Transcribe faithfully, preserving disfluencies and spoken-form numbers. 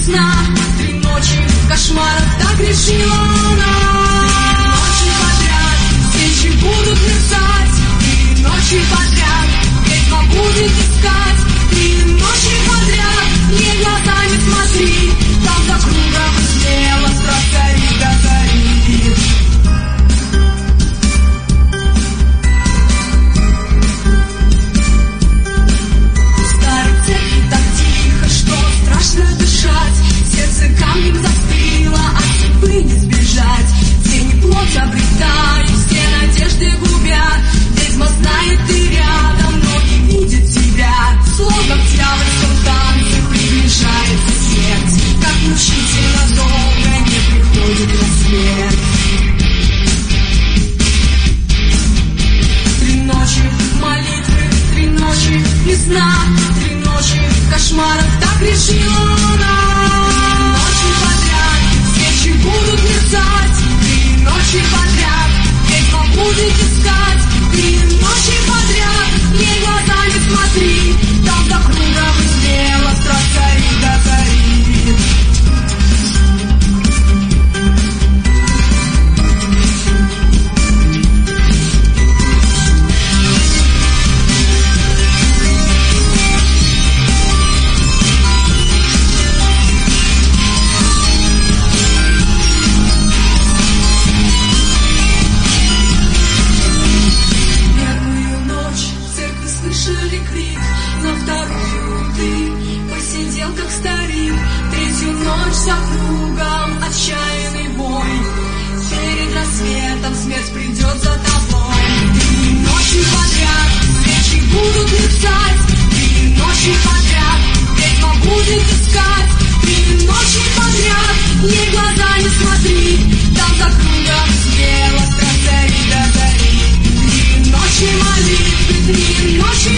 сна, три ночи кошмаров, так решила она. Три ночи подряд свечи будут мерцать, три ночи подряд ведьма будет искать, три ночи подряд ей глаза не смотри, там за кругом слева страх горит, да горит. Страшно дышать, сердце камнем застыло, от судьбы не сбежать. Тени плоть обретают, все надежды губят. Ведьма знает, ты рядом, но не видит тебя. Словно в дьявольском танце приближается смерть, как мучительно долго не приходит рассвет. Три ночи молитвы, три ночи без сна, три ночи кошмаров, так решила она. Три ночи подряд свечи будут мерцать, три ночи подряд ведьма будет искать, три ночи подряд ей глаза не смотри, там за кругом слева страх горит, да горит. За кругом отчаянный бой, перед рассветом смерть придет за тобой. Три ночи подряд свечи будут мерцать, три ночи подряд ведьма будет искать, три ночи подряд ей глаза не смотри, там за кругом слева страх горит, да горит. Три ночи молитвы, три ночи